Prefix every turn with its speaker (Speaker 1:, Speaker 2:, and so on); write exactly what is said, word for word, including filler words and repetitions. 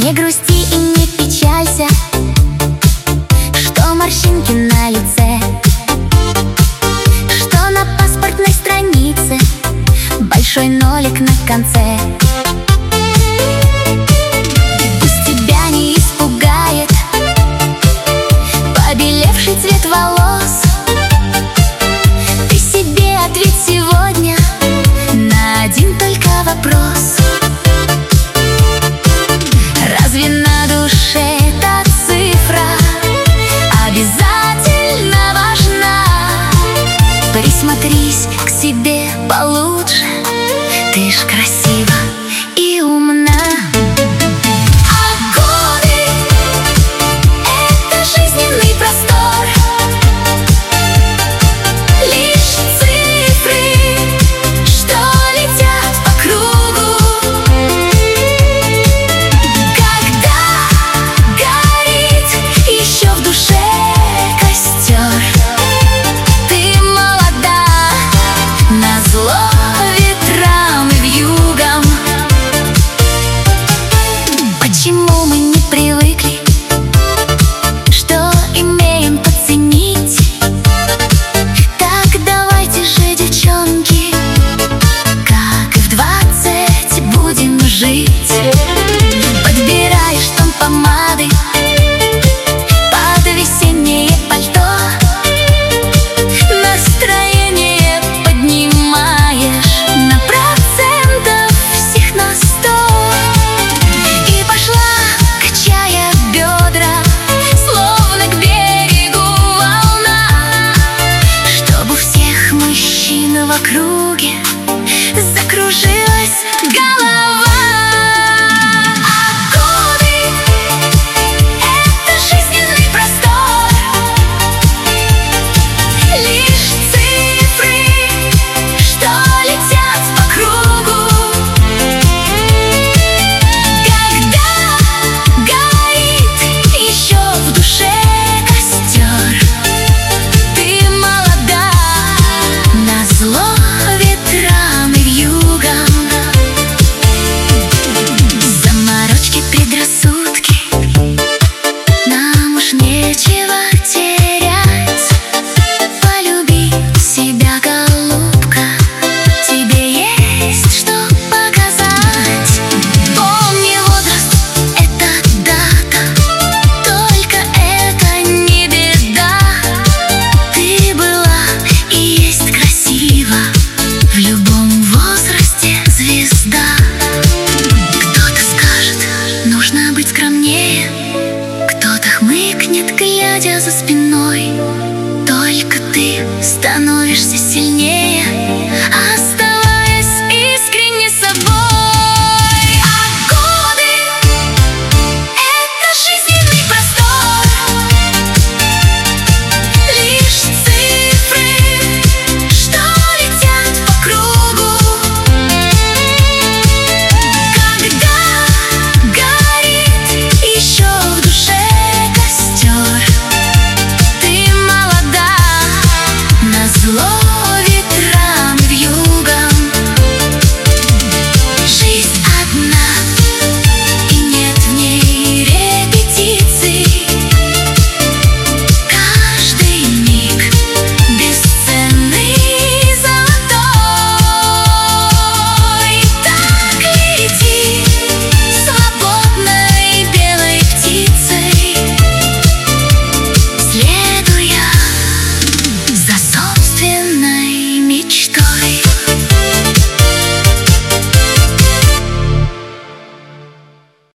Speaker 1: Не грусти и не печалься, что морщинки на лице, что на паспортной странице большой нолик на конце. Пусть тебя не испугает побелевший цвет волос. Ты себе ответь сегодня на один только вопрос: разве на душе эта цифра обязательно важна? Присмотрись к себе получше, ты ж красива и умна. А годы — это жизненный простор, лишь цифры, что летят по кругу. Когда горит еще в душе костер, ты молода, назло ветрам и вьюгам. Почему мы не привыкли, что имеем, поценить? Так давайте же, девчонки, как и в двадцать будем жить. Подбираешь тон помады под весеннее пальто, настроение поднимаешь на процентов всех на сто. И пошла, качая бедра, словно к берегу волна, чтобы у всех мужчин в округе закружилась голова. А годы — это жизненный простор, лишь цифры, что летят по кругу. Когда горит еще в душе костер, ты молода, назло ветрам и вьюгам. Заморочки, предрассудки, нам уж нечего терять. Полюби себя, голубка, тебе есть что показать. Помни, возраст — это дата, только это не беда. Ты была и есть красива, в любом возрасте звезда. Кто-то скажет, нужно быть скромнее, кто-то хмыкнет, глядя за спиной.